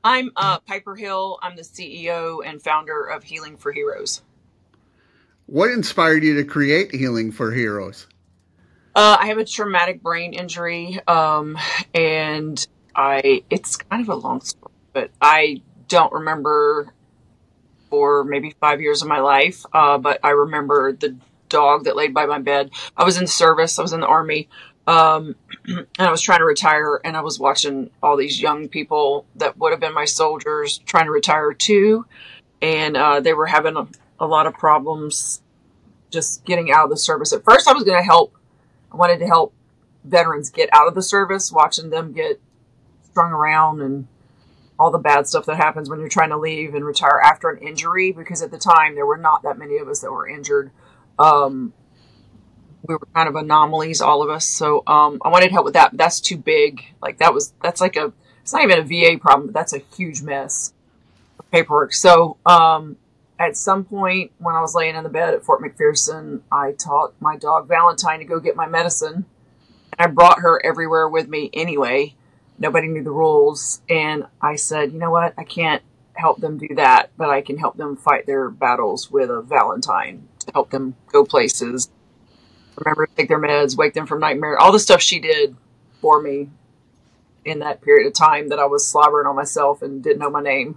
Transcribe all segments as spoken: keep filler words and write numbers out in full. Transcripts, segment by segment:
I'm uh, Piper Hill. I'm the C E O and founder of Healing for Heroes. What inspired you to create Healing for Heroes? Uh, I have a traumatic brain injury, um, and I it's kind of a long story, but I don't remember for maybe five years of my life. Uh, but I remember the dog that laid by my bed. I was in service. I was in the Army. Um, and I was trying to retire, and I was watching all these young people that would have been my soldiers trying to retire too. And uh, they were having a, a lot of problems just getting out of the service. At first, I was going to help. I wanted to help veterans get out of the service, watching them get strung around and all the bad stuff that happens when you're trying to leave and retire after an injury. Because at the time, there were not that many of us that were injured. Um, we were kind of anomalies, all of us. So um, I wanted help with that. But that's too big. Like that was that's like a it's not even a V A problem, but that's a huge mess of paperwork. So um, at some point when I was laying in the bed at Fort McPherson, I taught my dog Valentine to go get my medicine. And I brought her everywhere with me anyway. Nobody knew the rules. And I said, you know what? I can't help them do that, but I can help them fight their battles with a Valentine to help them go places, remember to take their meds, wake them from nightmare, all the stuff she did for me in that period of time that I was slobbering on myself and didn't know my name.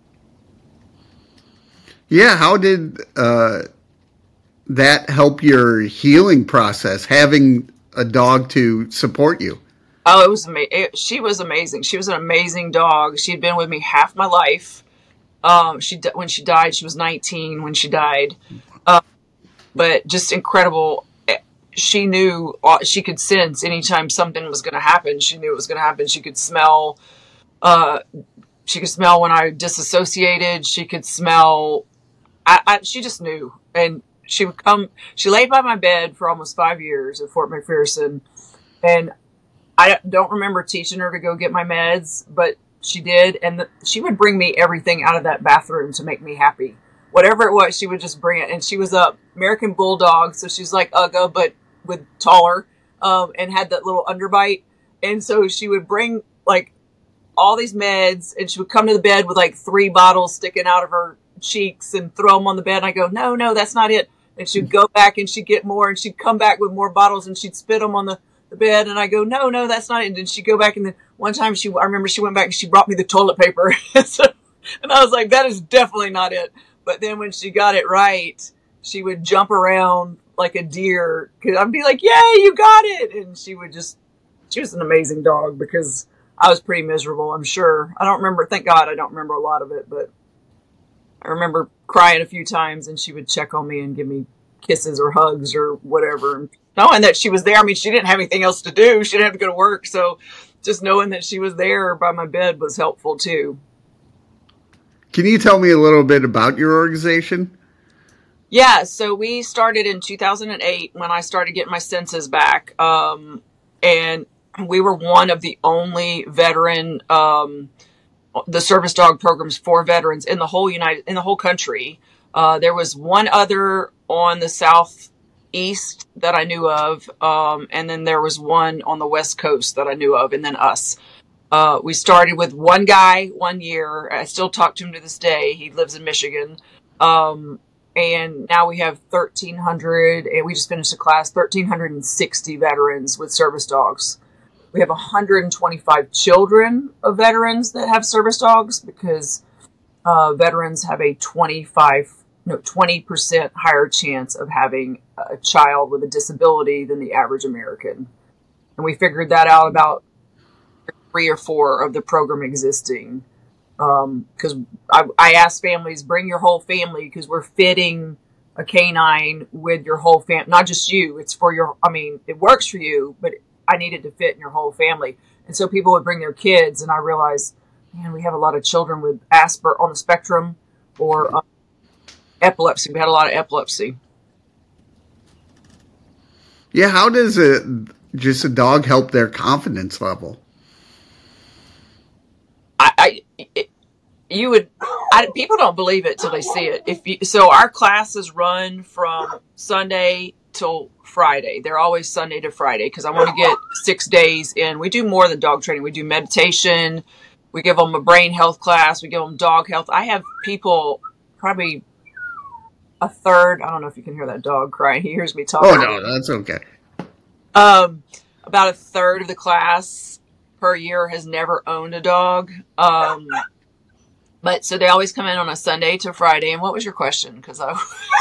Yeah, how did uh, that help your healing process, having a dog to support you? Oh, it was amazing. She was amazing. She was an amazing dog. She had been with me half my life. Um, she when she died, she was nineteen when she died. Uh, but just incredible. She knew, she could sense anytime something was going to happen. She knew it was going to happen. She could smell, uh, she could smell when I disassociated. She could smell, I, I, she just knew. And she would come, she laid by my bed for almost five years at Fort McPherson. And I don't remember teaching her to go get my meds, but she did. And the, she would bring me everything out of that bathroom to make me happy. Whatever it was, she would just bring it. And she was a American Bulldog, so she's like Ugga, but with taller, um, and had that little underbite. And so she would bring like all these meds, and she would come to the bed with like three bottles sticking out of her cheeks and throw them on the bed. And I go, no, no, that's not it. And she'd go back and she'd get more, and she'd come back with more bottles, and she'd spit them on the, the bed. And I go, no, no, that's not it. And then she'd go back, and then one time she, I remember she went back and she brought me the toilet paper. so, and I was like, that is definitely not it. But then when she got it right, she would jump around like a deer. Cause I'd be like, yay, you got it. And she would just, she was an amazing dog because I was pretty miserable, I'm sure. I don't remember, thank God I don't remember a lot of it, but I remember crying a few times, and she would check on me and give me kisses or hugs or whatever. And knowing that she was there, I mean, she didn't have anything else to do. She didn't have to go to work. So just knowing that she was there by my bed was helpful too. Can you tell me a little bit about your organization? Yeah, so we started in two thousand eight when I started getting my senses back. Um, and we were one of the only veteran, um, the service dog programs for veterans in the whole United, in the whole country. Uh, there was one other on the southeast that I knew of. Um, and then there was one on the West Coast that I knew of, and then us. Uh, we started with one guy one year. I still talk to him to this day. He lives in Michigan. Um, And now we have thirteen hundred, and we just finished a class, one thousand three hundred sixty veterans with service dogs. We have one hundred twenty-five children of veterans that have service dogs because uh, veterans have a twenty-five, no, twenty percent higher chance of having a child with a disability than the average American. And we figured that out about three or four of the program existing. Because um, I, I asked families, bring your whole family, because we're fitting a canine with your whole family, not just you. It's for your, I mean, it works for you, but I needed to fit in your whole family. And so people would bring their kids, and I realized, man, we have a lot of children with Asperger on the spectrum or um, epilepsy. We had a lot of epilepsy. Yeah, how does a, just a dog help their confidence level? I, I it, you would, I, people don't believe it till they see it. If you, so our classes run from Sunday till Friday. They're always Sunday to Friday because I want to get six days in. We do more than dog training. We do meditation. We give them a brain health class. We give them dog health. I have people, probably a third. I don't know if you can hear that dog crying. He hears me talking. Oh, no, that's okay. Um, about a third of the class per year has never owned a dog. Um, but so they always come in on a Sunday to Friday. And what was your question? Because I,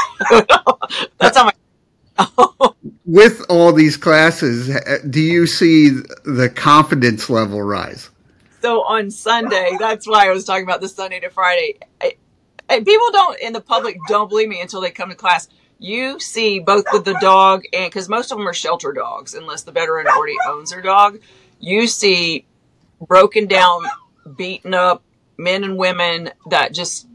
that's how my. With all these classes, do you see the confidence level rise? So on Sunday, that's why I was talking about the Sunday to Friday. I, and people don't, in the public, don't believe me until they come to class. You see both with the dog and, because most of them are shelter dogs, unless the veteran already owns their dog. You see broken down, beaten up men and women that just,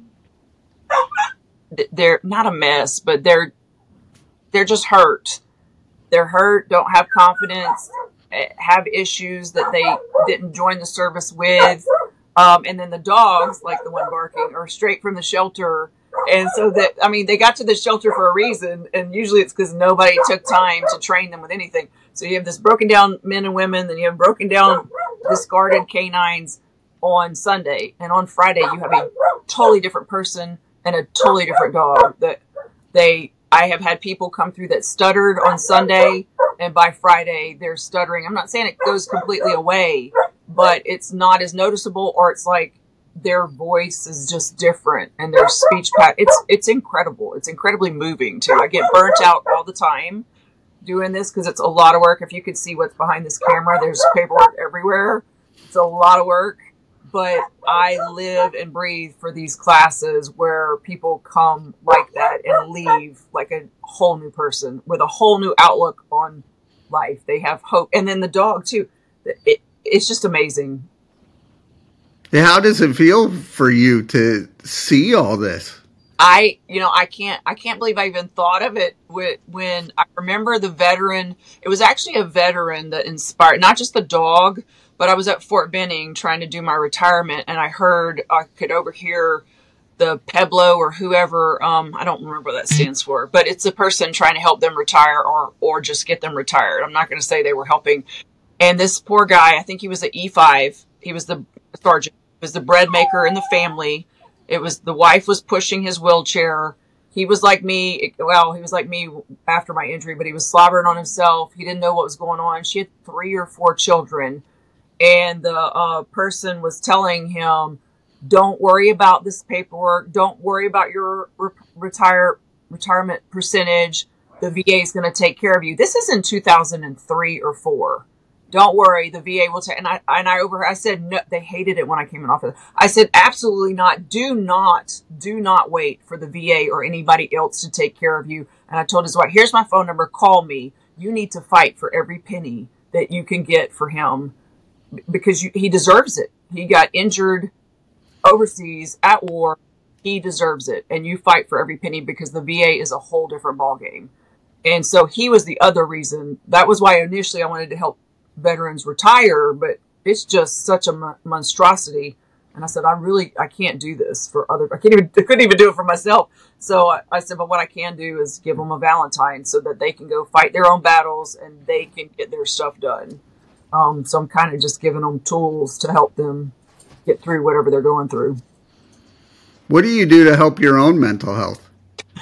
they're not a mess, but they're, they're just hurt. They're hurt, don't have confidence, have issues that they didn't join the service with. Um, and then the dogs, like the one barking, are straight from the shelter. And so that, I mean, they got to the shelter for a reason. And usually it's because nobody took time to train them with anything. So you have this broken down men and women, then you have broken down discarded canines on Sunday. And on Friday, you have a totally different person and a totally different dog. That they, I have had people come through that stuttered on Sunday, and by Friday they're stuttering. I'm not saying it goes completely away, but it's not as noticeable, or it's like their voice is just different and their speech pattern. It's it's incredible. It's incredibly moving too. I get burnt out all the time doing this because it's a lot of work. If you could see what's behind this camera, there's paperwork everywhere. It's a lot of work. But I live and breathe for these classes where people come like that and leave like a whole new person with a whole new outlook on life. They have hope. And then the dog too. It, it's just amazing. How does it feel for you to see all this? I, you know, I can't, I can't believe I even thought of it with, when I remember the veteran. It was actually a veteran that inspired, not just the dog, but I was at Fort Benning trying to do my retirement, and I heard, I could overhear the Pueblo or whoever, um, I don't remember what that stands for, but it's a person trying to help them retire or, or just get them retired. I'm not going to say they were helping. And this poor guy, I think he was an E five. He was the sergeant. He was the bread maker in the family. It was, the wife was pushing his wheelchair. He was like me. Well, he was like me after my injury, but he was slobbering on himself. He didn't know what was going on. She had three or four children. And the uh, person was telling him, don't worry about this paperwork. Don't worry about your re- retire retirement percentage. The V A is going to take care of you. This is in two thousand three or four. Don't worry. The V A will take, and I, and I over, I said, no, they hated it when I came in office. I said, absolutely not. Do not, do not wait for the V A or anybody else to take care of you. And I told his wife, here's my phone number. Call me. You need to fight for every penny that you can get for him. Because you, he deserves it. He got injured overseas at war. He deserves it. And you fight for every penny because the V A is a whole different ballgame. And so he was the other reason. That was why initially I wanted to help veterans retire, but it's just such a mon- monstrosity. And I said, I really, I can't do this for other, I can't even, I couldn't even do it for myself. So I, I said, but what I can do is give them a Valentine so that they can go fight their own battles and they can get their stuff done. Um, so I'm kind of just giving them tools to help them get through whatever they're going through. What do you do to help your own mental health?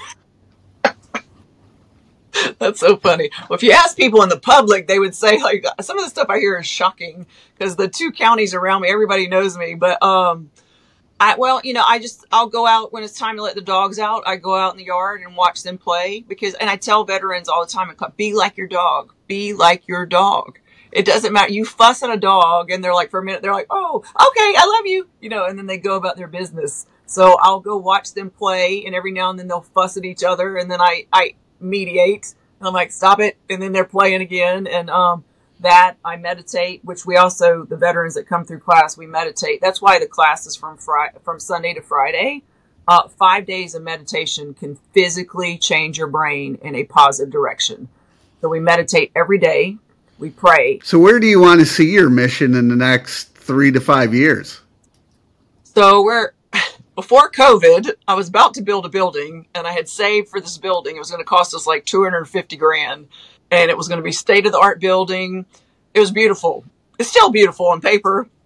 That's so funny. Well, if you ask people in the public, they would say, like, some of the stuff I hear is shocking because the two counties around me, everybody knows me. But, um, I, well, you know, I just, I'll go out when it's time to let the dogs out. I go out in the yard and watch them play because, and I tell veterans all the time, be like your dog, be like your dog. It doesn't matter. You fuss at a dog and they're like, for a minute, they're like, oh, okay, I love you, you know, and then they go about their business. So I'll go watch them play, and every now and then they'll fuss at each other, and then I, I mediate, and I'm like, stop it. And then they're playing again. And, um, that I meditate, which we also, the veterans that come through class, we meditate. That's why the class is from Friday, from Sunday to Friday. Uh, five days of meditation can physically change your brain in a positive direction. So we meditate every day. We pray. So where do you want to see your mission in the next three to five years? So we're, before COVID, I was about to build a building, and I had saved for this building. It was going to cost us like two hundred fifty grand, and it was going to be state of the art building. It was beautiful. It's still beautiful on paper.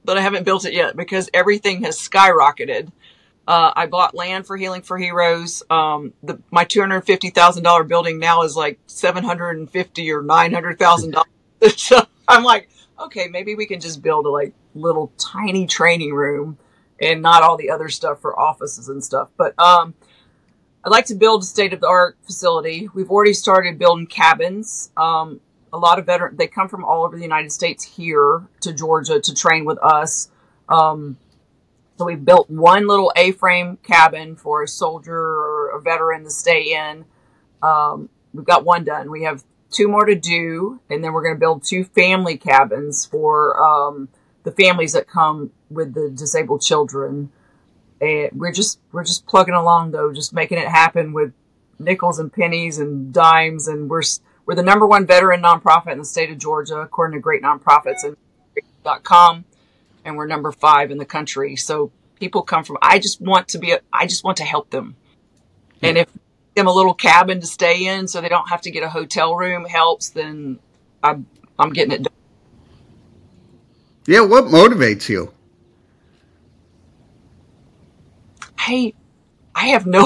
but I haven't built it yet because everything has skyrocketed. Uh, I bought land for Healing for Heroes. Um, the, my two hundred fifty thousand dollars building now is like seven hundred fifty thousand dollars or nine hundred thousand dollars. So I'm like, okay, maybe we can just build a like little tiny training room and not all the other stuff for offices and stuff. But, um, I'd like to build a state-of-the-art facility. We've already started building cabins. Um, a lot of veterans, they come from all over the United States here to Georgia to train with us. Um, so we built one little A-frame cabin for a soldier or a veteran to stay in. Um, we've got one done. We have two more to do, and then we're going to build two family cabins for um, the families that come with the disabled children. And we're just we're just plugging along though, just making it happen with nickels and pennies and dimes. And we're we're the number one veteran nonprofit in the state of Georgia, according to Great Nonprofits and dot com, and we're number five in the country. So people come from. I just want to be. A, I just want to help them, and if them a little cabin to stay in, so they don't have to get a hotel room helps, then I'm I'm getting it done. Yeah, what motivates you? Hey, I have no.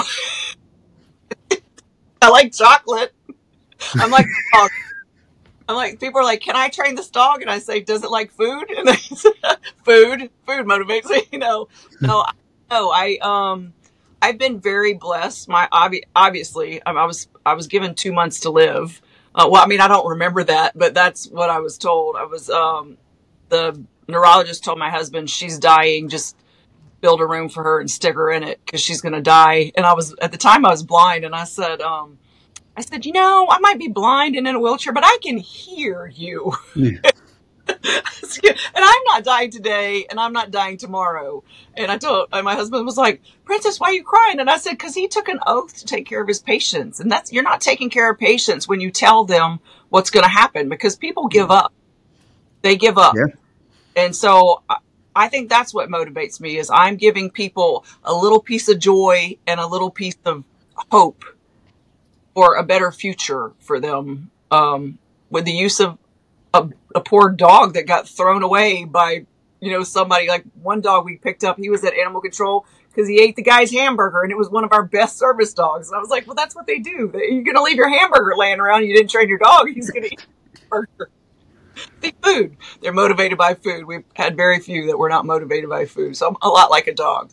I like chocolate. I'm like, dog. I'm like, people are like, can I train this dog? And I say, does it like food? And they say, food, food motivates me. You know, no, no, I, um, I've been very blessed. My, obvi- obviously, I was, I was given two months to live. Uh, well, I mean, I don't remember that, but that's what I was told. I was, um, the neurologist told my husband, she's dying. Just build a room for her and stick her in it because she's going to die. And I was, at the time I was blind, and I said, um, I said, you know, I might be blind and in a wheelchair, but I can hear you. Yeah. And I'm not dying today, and I'm not dying tomorrow. And I told, and my husband was like, Princess, why are you crying? And I said, because he took an oath to take care of his patients. And that's, you're not taking care of patients when you tell them what's going to happen, because people give up. They give up. Yeah. And so I think that's what motivates me, is I'm giving people a little piece of joy and a little piece of hope for a better future for them, um, with the use of a, a poor dog that got thrown away by, you know, somebody. Like one dog we picked up, he was at animal control because he ate the guy's hamburger, and it was one of our best service dogs. And I was like, well, that's what they do. You're going to leave your hamburger laying around. You didn't train your dog. He's going to eat hamburger. Food. They're motivated by food. We've had very few that were not motivated by food. So I'm a lot like a dog.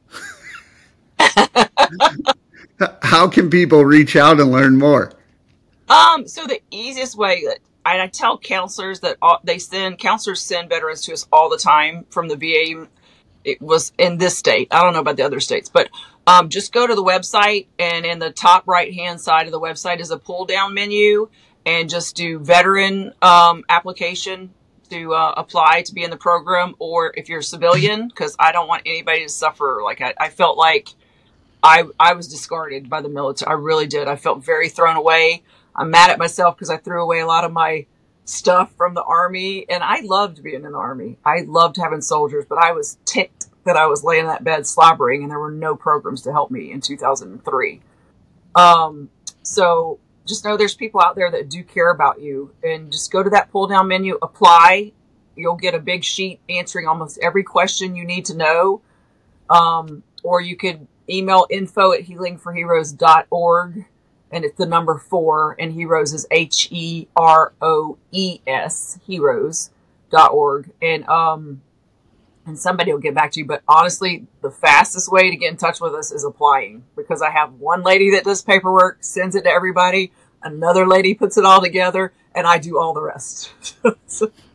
How can people reach out and learn more? Um, so the easiest way that I, I tell counselors that all, they send counselors send veterans to us all the time from the V A. It was in this state. I don't know about the other states, but um, just go to the website, and in the top right hand side of the website is a pull down menu, and just do veteran um, application to uh, apply to be in the program. Or if you're a civilian, because I don't want anybody to suffer. Like I, I felt like I I was discarded by the military. I really did. I felt very thrown away. I'm mad at myself because I threw away a lot of my stuff from the Army, and I loved being in the Army. I loved having soldiers, but I was ticked that I was laying in that bed slobbering, and there were no programs to help me in two thousand three. Um, so just know there's people out there that do care about you, and just go to that pull down menu, apply. You'll get a big sheet answering almost every question you need to know. Um, or you could email info at healing for heroes dot org, and it's the number four, and heroes is H E R O E S, heroes dot org. And, um, and somebody will get back to you. But honestly, the fastest way to get in touch with us is applying, because I have one lady that does paperwork, sends it to everybody. Another lady puts it all together, and I do all the rest. So,